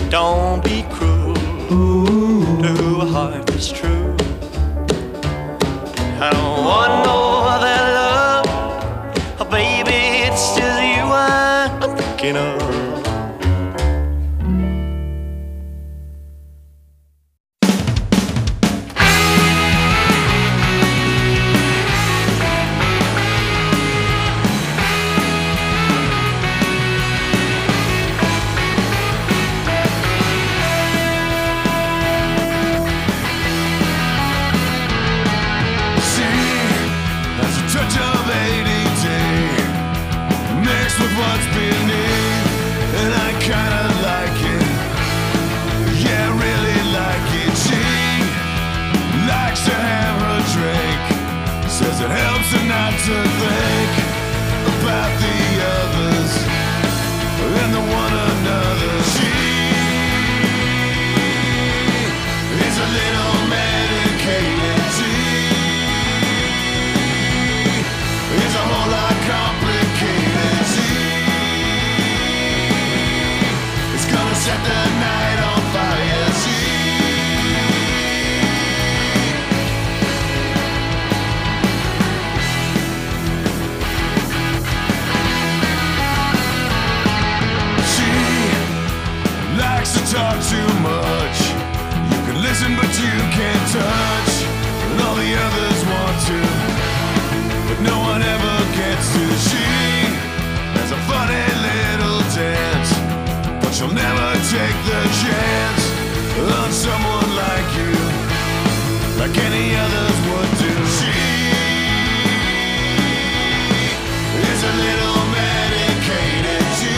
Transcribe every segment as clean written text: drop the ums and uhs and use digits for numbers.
Don't be cruel to a heart that's true. I don't want no other love. Oh, baby, it's just you I'm thinking of. What's beneath, and I kinda like it. Yeah, really like it. She likes to have her drink. Says it helps her not to think about the others and the one another. She is a little medicated. She is a whole lot complicated. Set the night on fire. She likes to talk too much. You can listen but you can't touch. And all the others want to, but no one ever gets to. She has a funny little dance, but she'll never take the chance on someone like you, like any others would do. She is a little medicated. She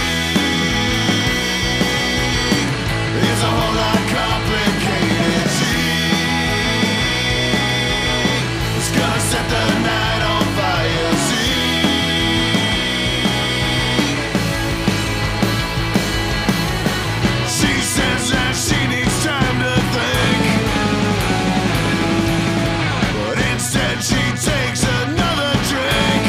is a whole lot complicated. She is gonna set the night on fire. She needs time to think, but instead she takes another drink.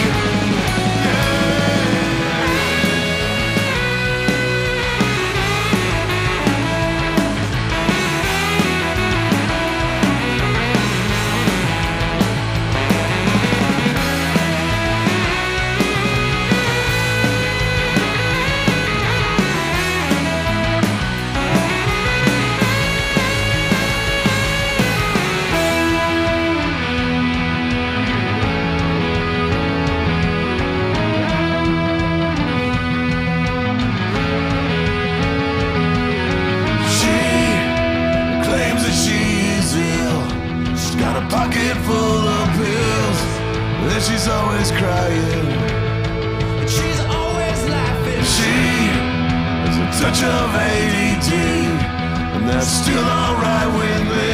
Pocket full of pills, and she's always crying, and she's always laughing. She has a touch of ADD, and that's still alright with me.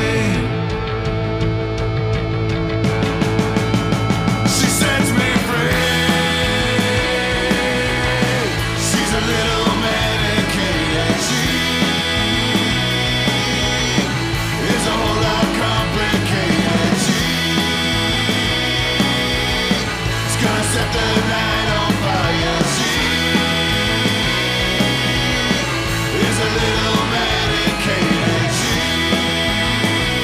She sets me free. She's a little medicated. She is a whole lot complicated. Set the night on fire. She is a little medicated. She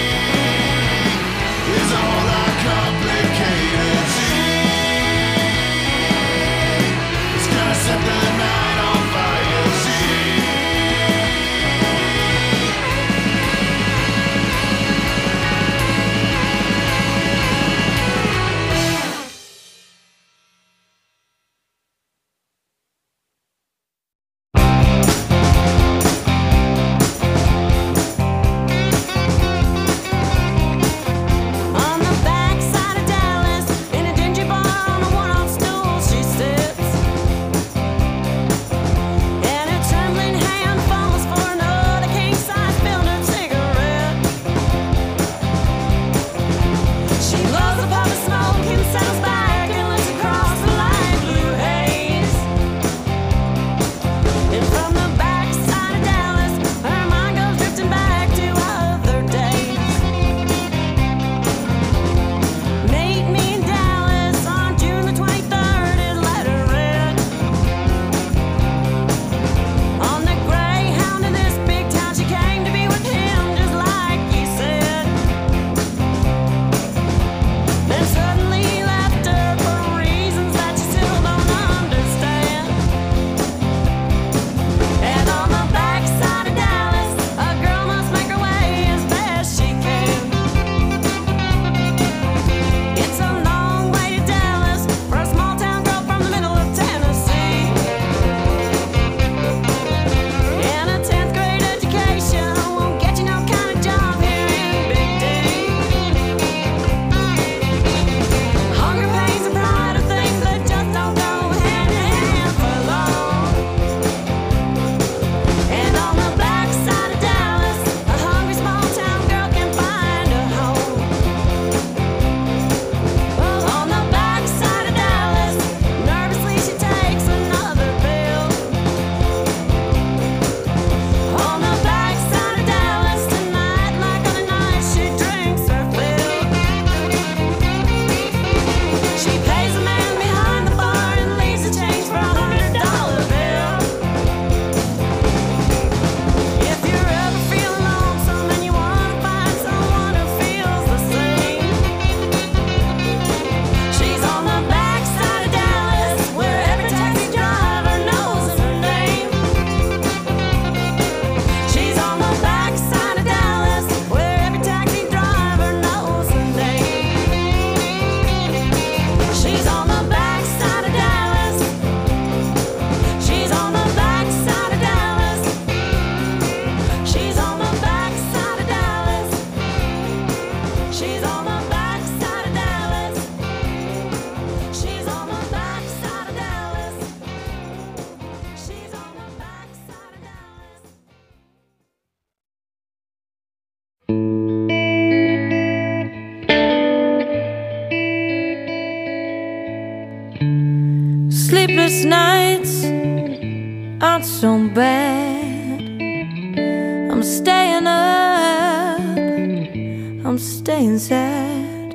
so bad. I'm staying up, I'm staying sad.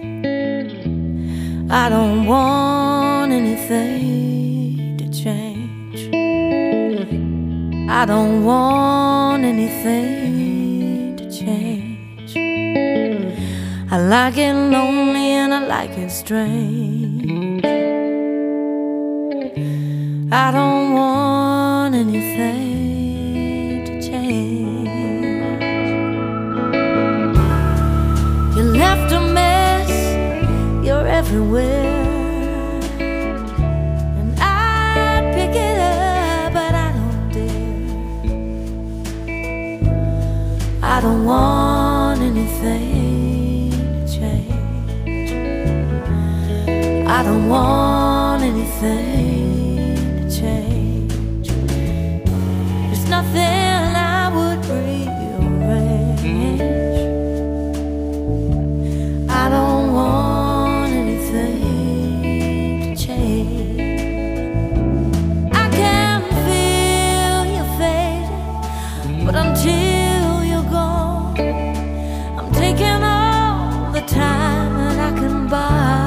I don't want anything to change. I don't want anything to change. I like it lonely and I like it strange. I don't want anything to change. You left a mess, you're everywhere, and I'd pick it up, but I don't dare. I don't want anything to change. I don't want anything change. There's nothing I would rearrange. I don't want anything to change. I can feel you fading, but until you're gone, I'm taking all the time that I can buy.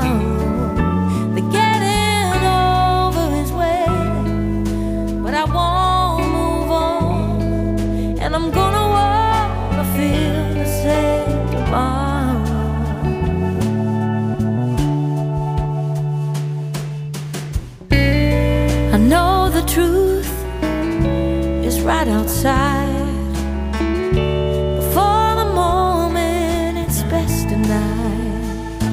I won't move on, and I'm gonna wanna feel the same tomorrow. I know the truth is right outside. Before the moment, it's best denied.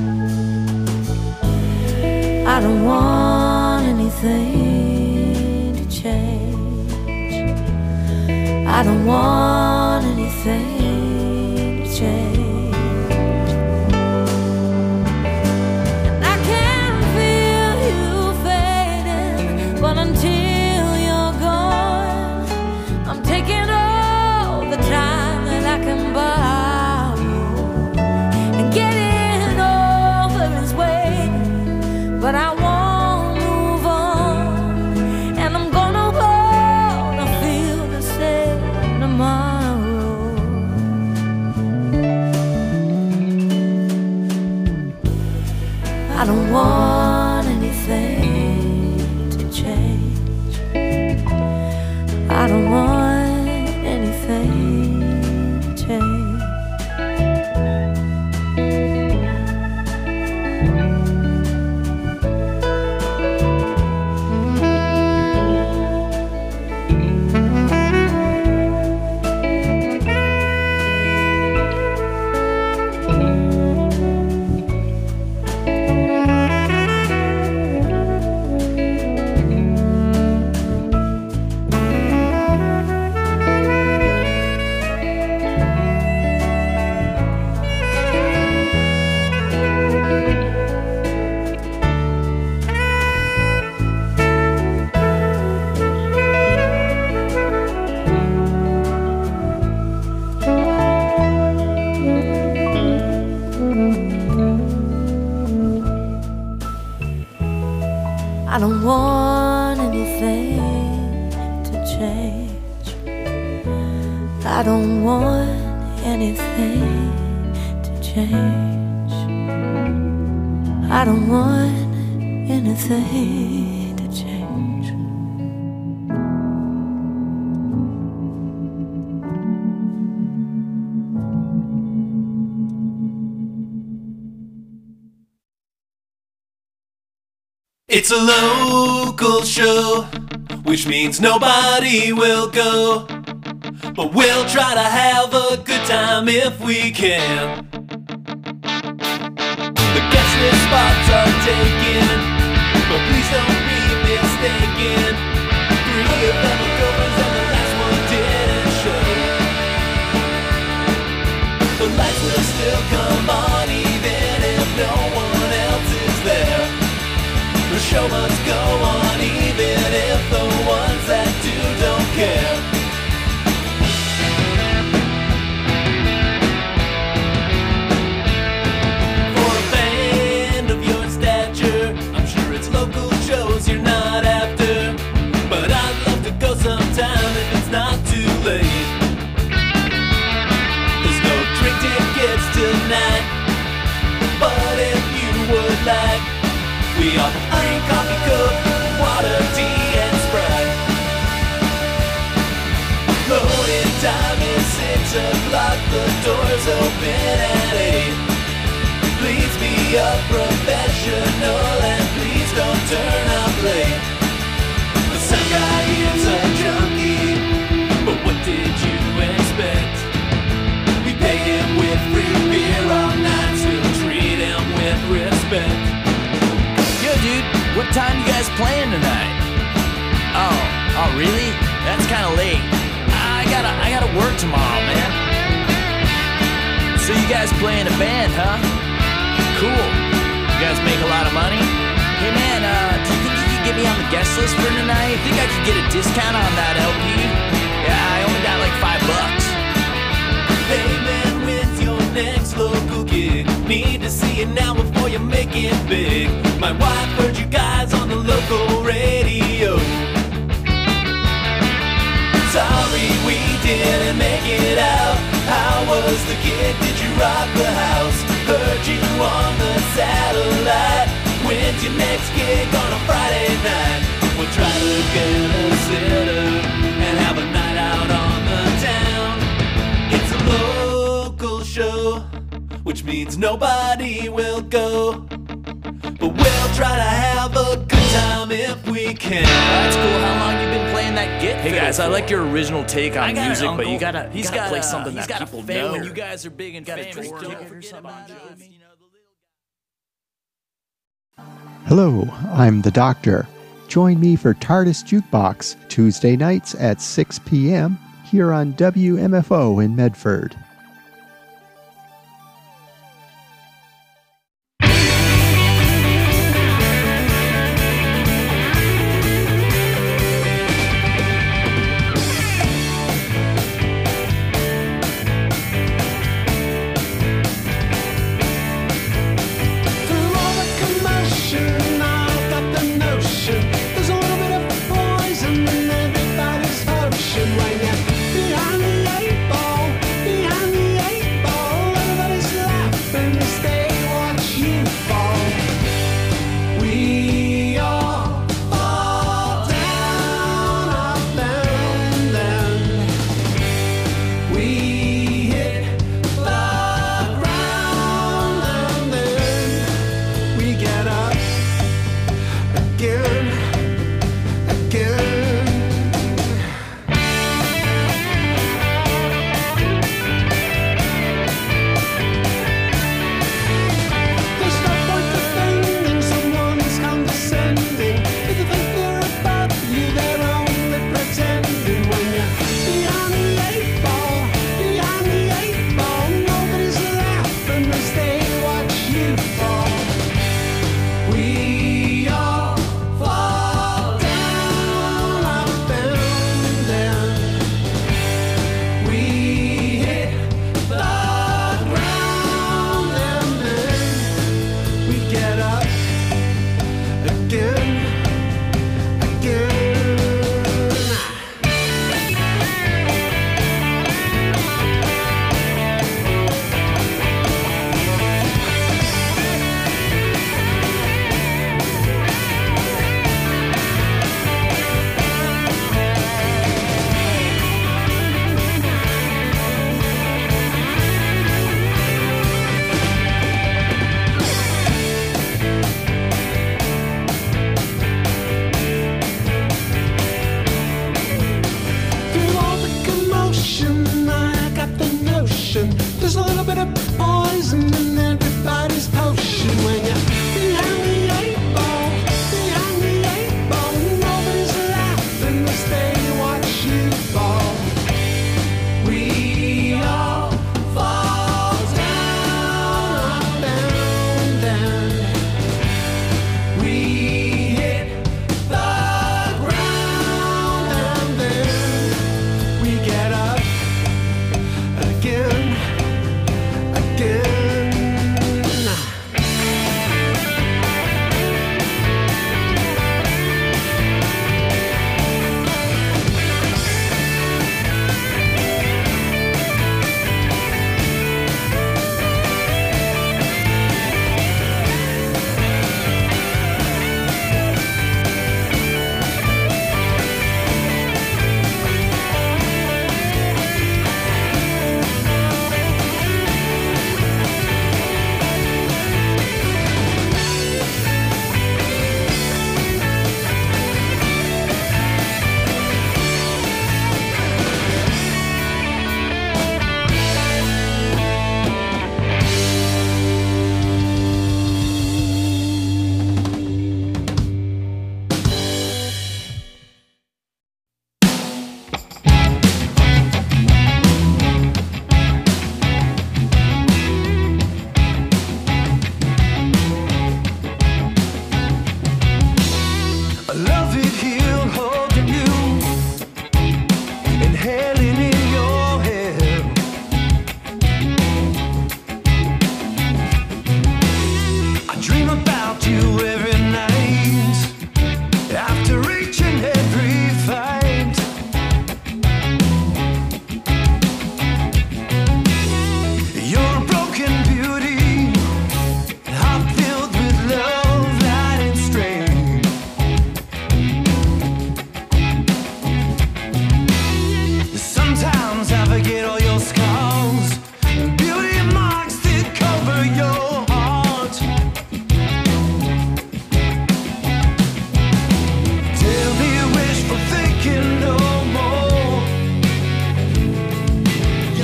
I don't want anything change. I don't want anything to change. I can feel you fading, but until you're gone, I'm taking all the time that I can borrow, and getting over is waiting, but I won't move on, and I'm gonna wanna feel the same tomorrow. I don't want anything to change. I don't want anything to change. I don't want anything to change. I don't want anything to change. I don't want anything to change. It's a local show, which means nobody will go, but we'll try to have a good time if we can. The guest list spots are taken, but please don't be mistaken. 3 of them are goers and the last one didn't show. The lights will still come on even if no one else is there. The show must go on even if the ones that do don't care. For a band of your stature, I'm sure it's local shows you're not after, but I'd love to go sometime. late. There's no drink tickets tonight, but if you would like, we offer iced coffee, cup, water, tea, and Sprite. Loading time is 6 o'clock, the doors open at 8. Please be a professional and please don't turn up late. The sound guy is a junkie, but what did you expect? We pay him with free beer all night, still treat him with respect. Yo, dude, what time you guys playing tonight? Oh, really? That's kind of late. I gotta work tomorrow, man. So you guys play in a band, huh? Cool. You guys make a lot of money? Hey, man, do you think you could get me on the guest list for tonight? Think I could get a discount on that LP? Yeah, I only got like $5. Hey man, when's your next local gig? Need to see it now before you make it big. My wife heard you guys on the local radio. Sorry we didn't make it out. How was the gig? Did you rock the house? Heard you on the satellite. When's your next gig on a Friday night? We'll try to get a sitter and have a night out on the town. It's a local show, which means nobody will go, but we'll try to have a good time if we can. That's cool. How long you been playing that git? Hey guys, I like your original take on music, but you gotta play something that people know. When you guys are big and famous, don't forget about us. Hello, I'm the Doctor. Join me for TARDIS Jukebox Tuesday nights at 6 p.m. here on WMFO in Medford.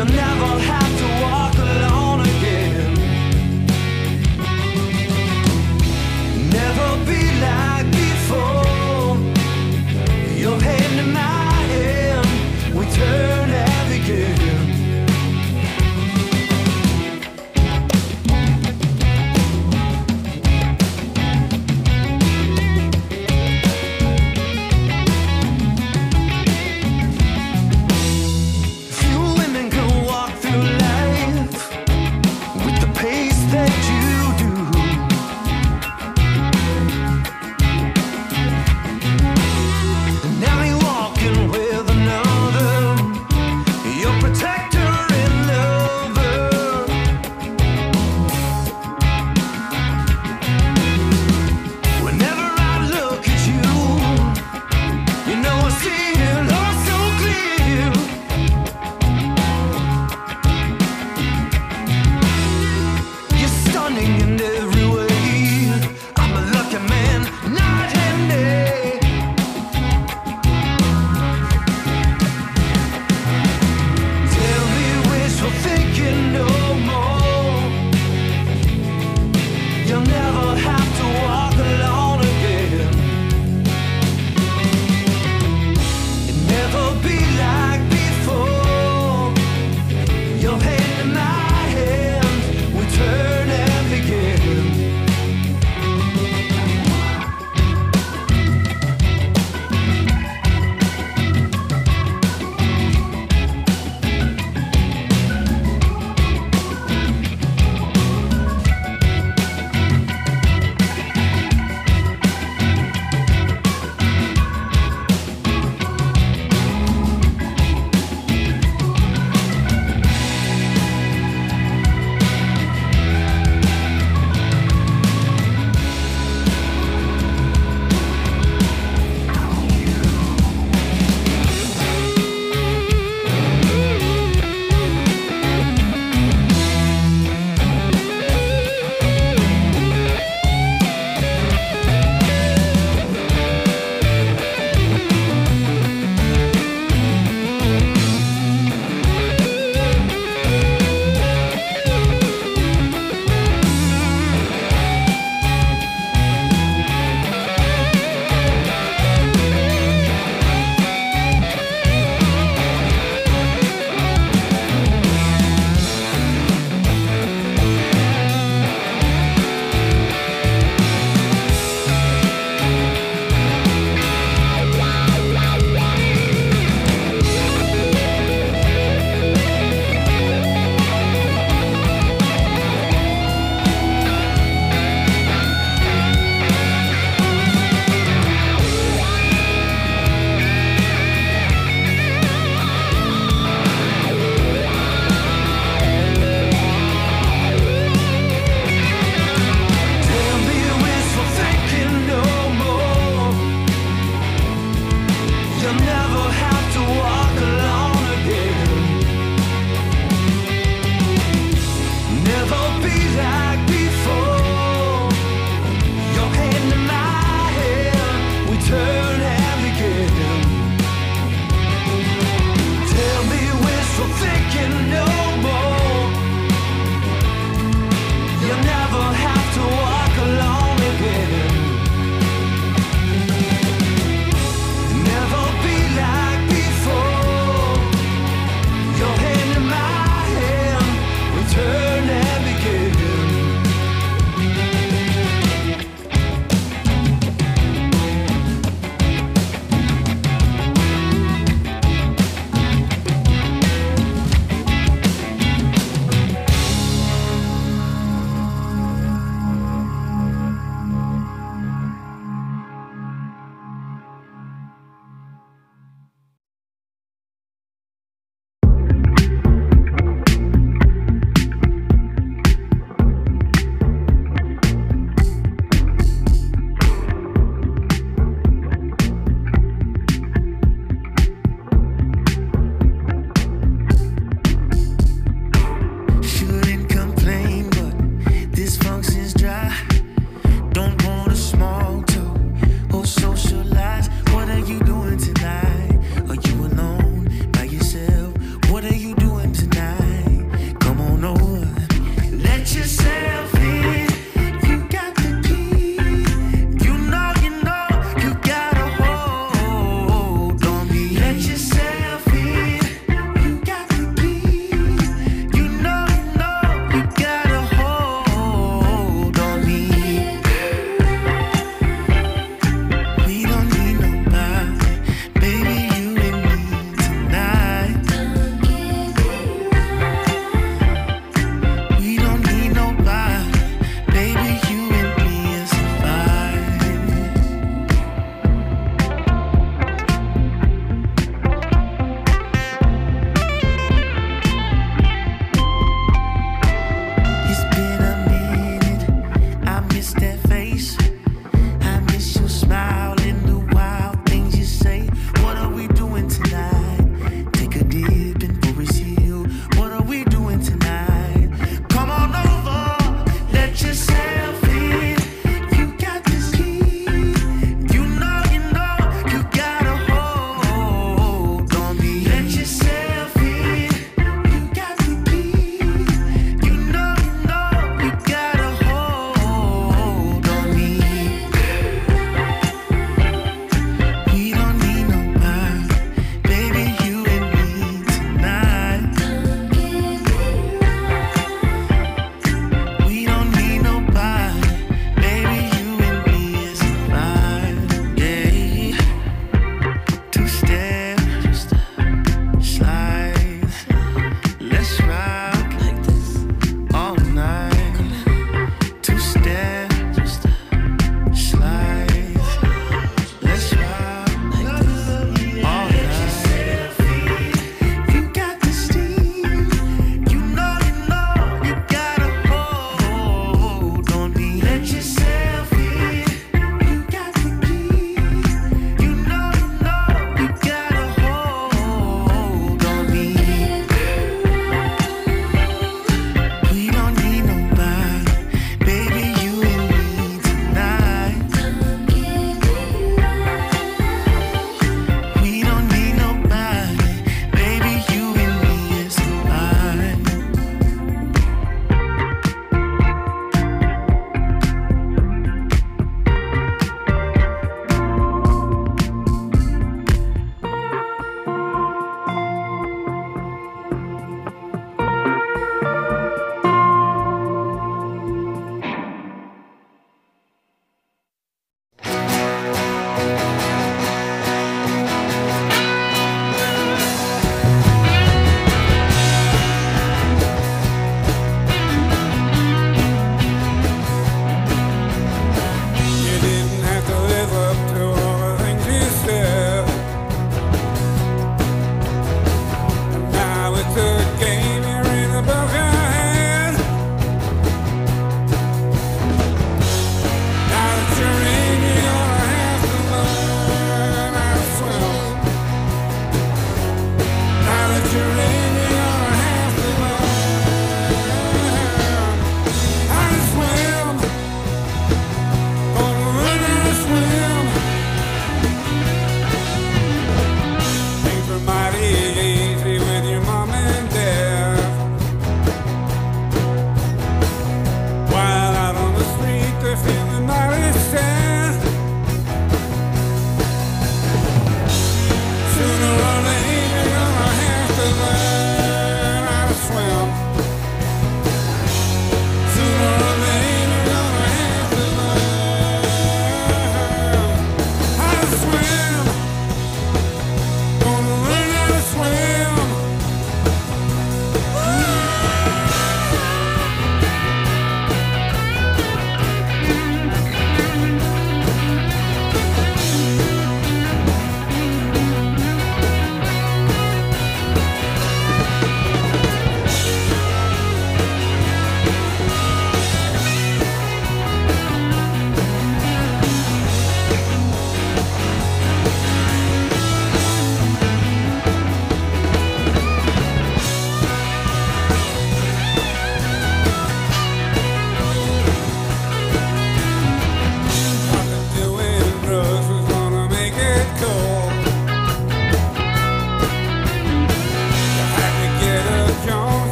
You'll never have to walk alone again. Never be like before. Your hand in my hand, we turn heavy again. Few women can walk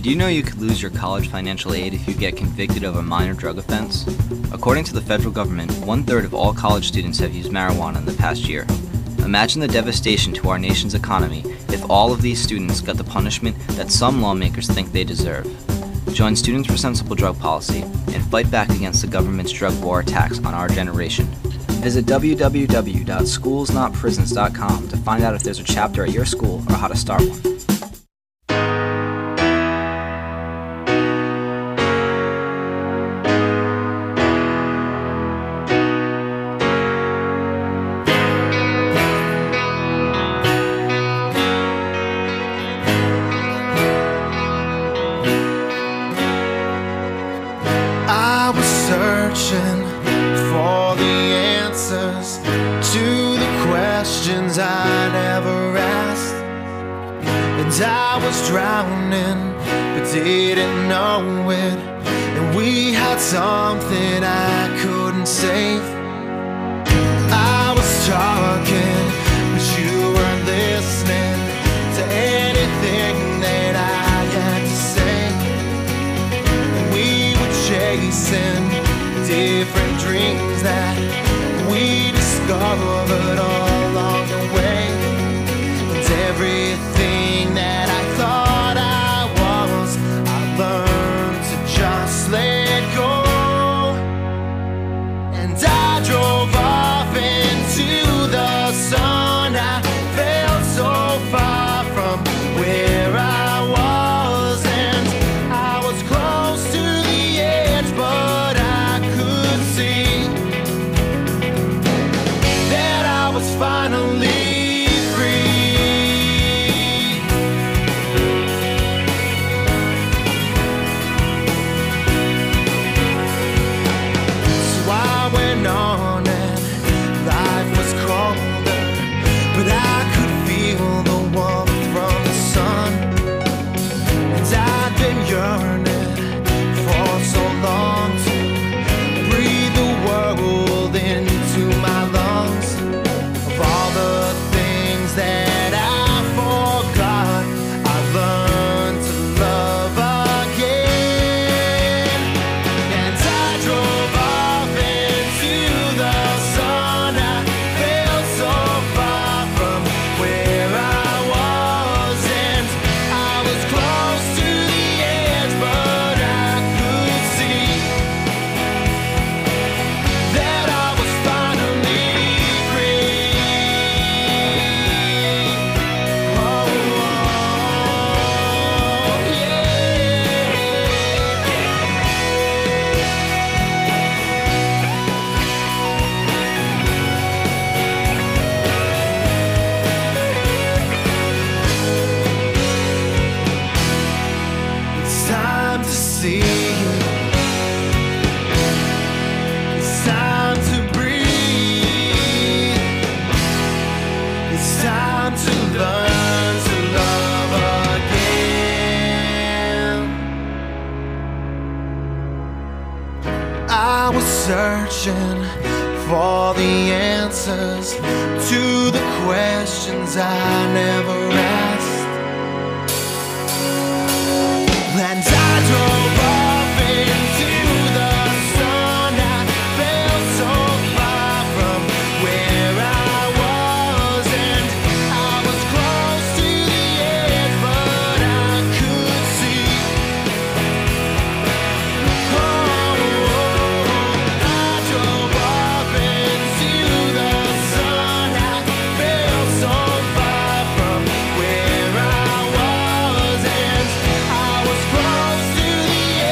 Do you know you could lose your college financial aid if you get convicted of a minor drug offense? According to the federal government, 1/3 of all college students have used marijuana in the past year. Imagine the devastation to our nation's economy if all of these students got the punishment that some lawmakers think they deserve. Join Students for Sensible Drug Policy and fight back against the government's drug war attacks on our generation. Visit www.schoolsnotprisons.com to find out if there's a chapter at your school or how to start one. I was searching for the answers to the questions I never asked, and I was drowning but didn't know it, and we had something I couldn't save. I was talking but you weren't listening to anything that I had to say, and we were chasing different dreams that we discovered all along the way, and everything that I thought I was, I learned to just let go. And I drove off into the sun. I felt so far from where I was, and I was close to the edge, but I could see that I was finally free. So I went on and life was colder, but I could feel the warmth from the sun, and I'd been yearning for so long to breathe the world into my lungs. Of all the things that I forgot, I learned to love again. And I drove off into the sun. I felt so far from where I was, and I was close to the edge, but I could see that I was finally free. Oh, it's time to see. It's time to breathe. It's time to learn to love again. I was searching for the answers to the questions I never asked, and I drove off into the sun. I felt so far from where I was, and I was close to the edge, but I could see. Oh, I drove off into the sun. I felt so far from where I was, and I was close to the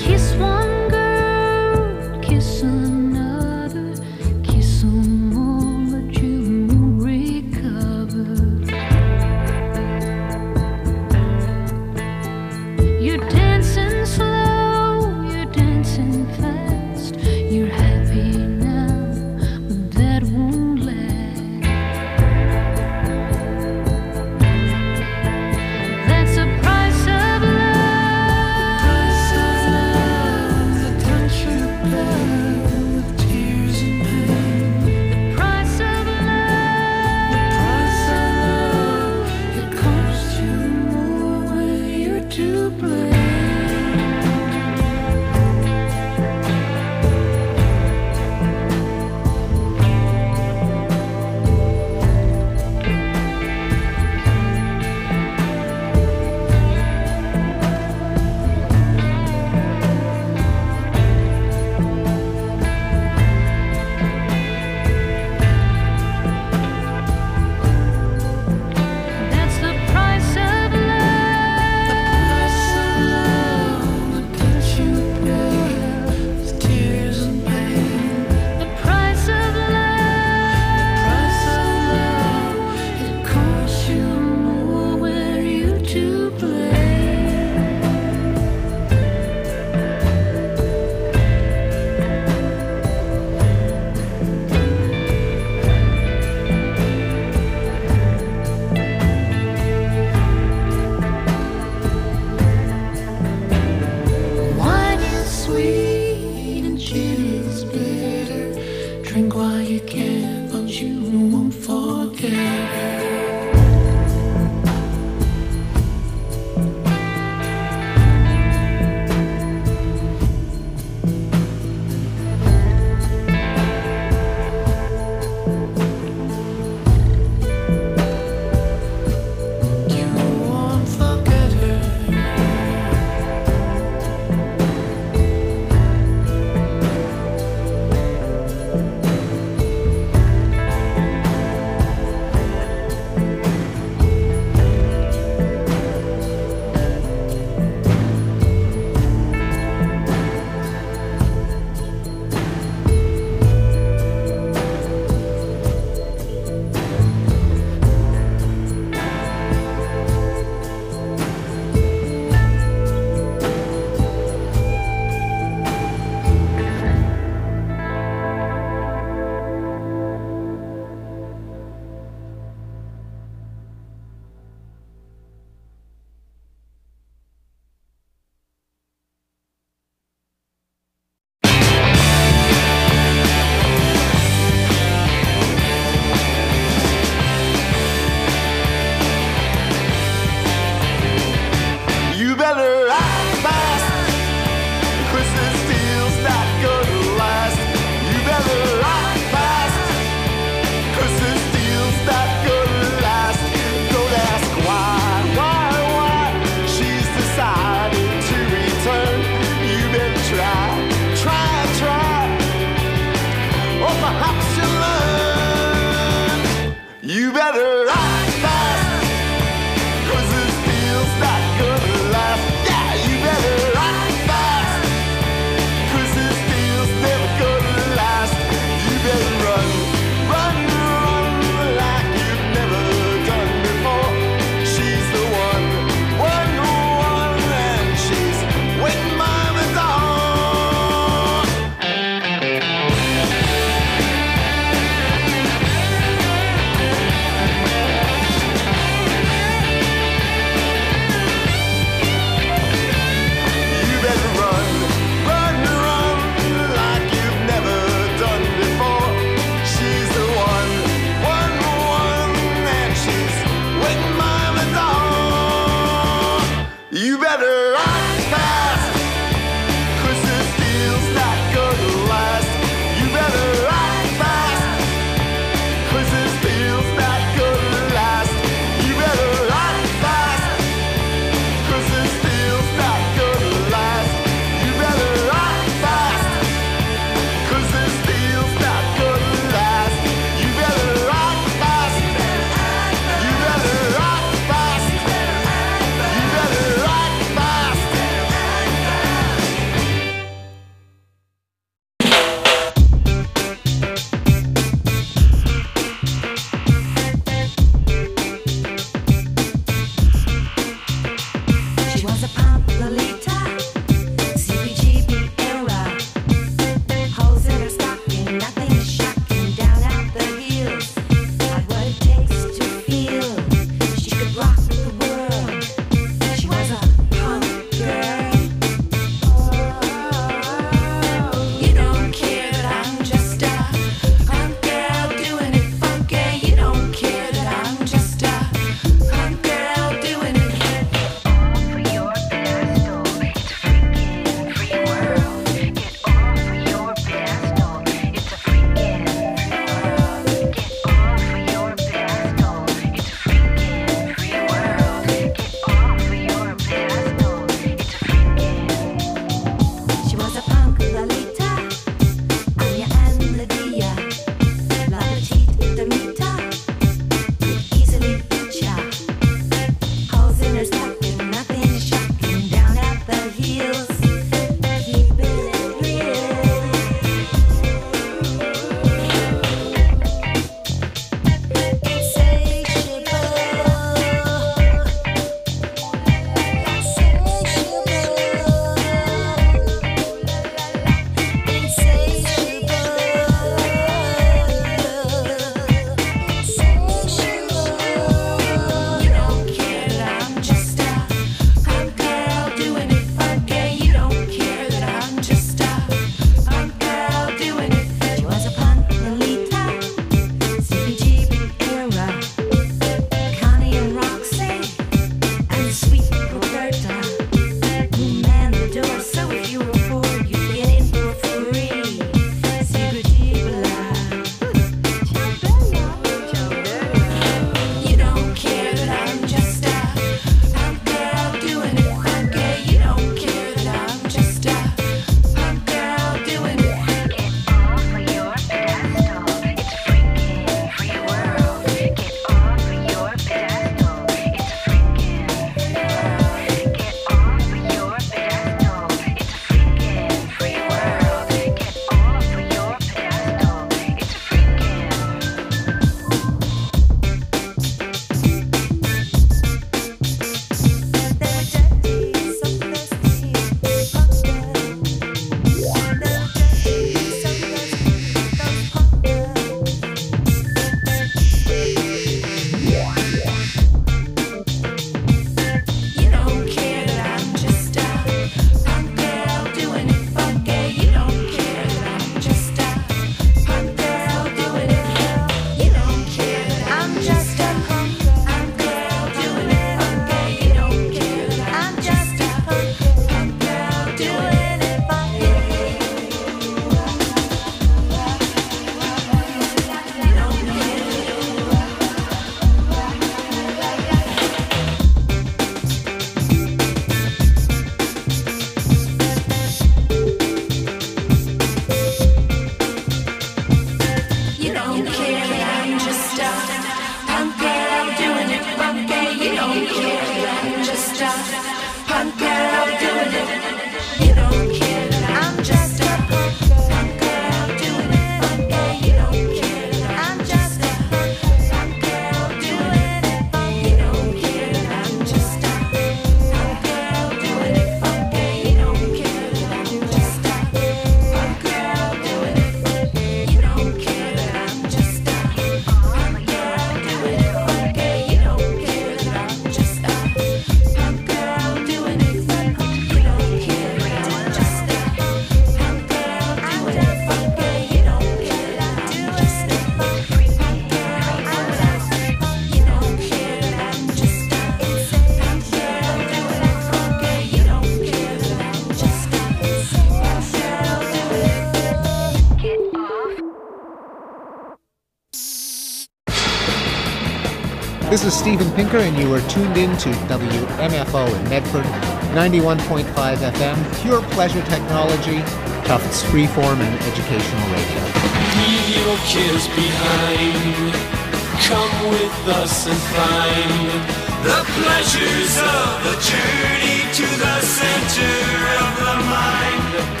This is Steven Pinker, and you are tuned in to WMFO in Medford, 91.5 FM, pure pleasure technology, Tufts freeform and educational radio. Leave your cares behind. Come with us and find the pleasures of the journey to the center of the mind.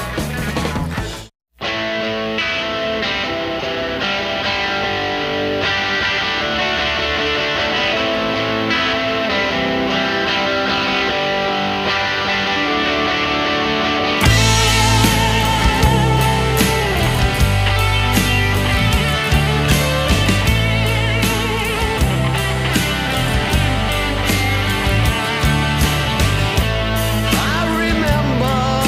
I remember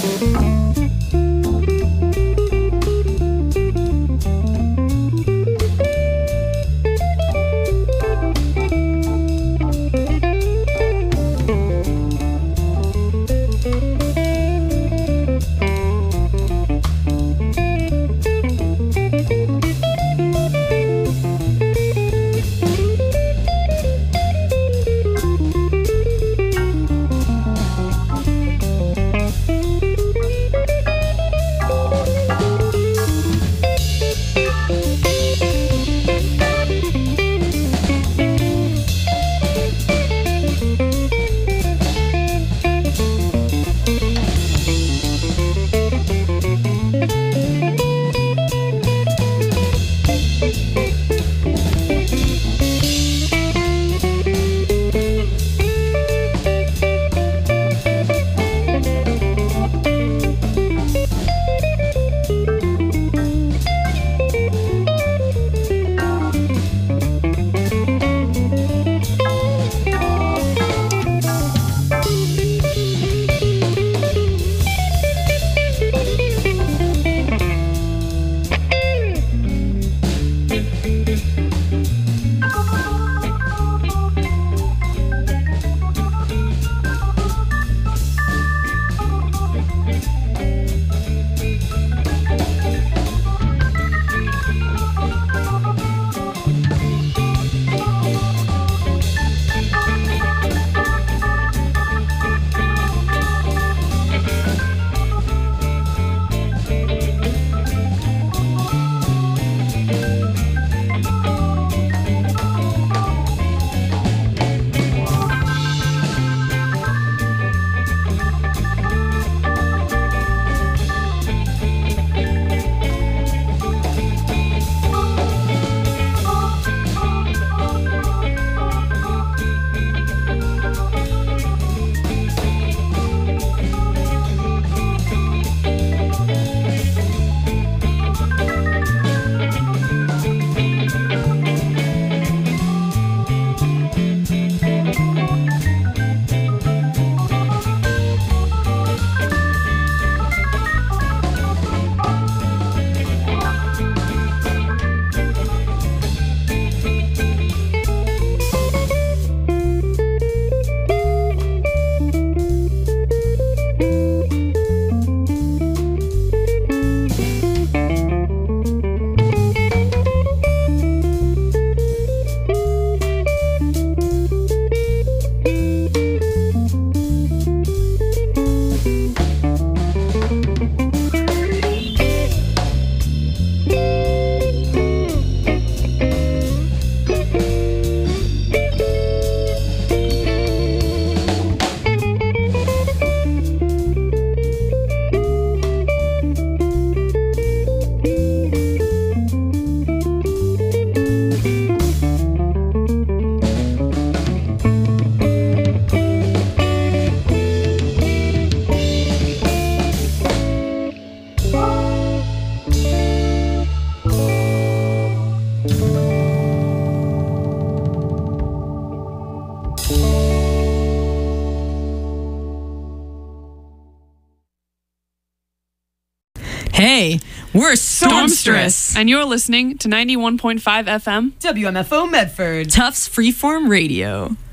Hey, we're Stormstress. And you're listening to 91.5 FM WMFO Medford. Tufts Freeform Radio.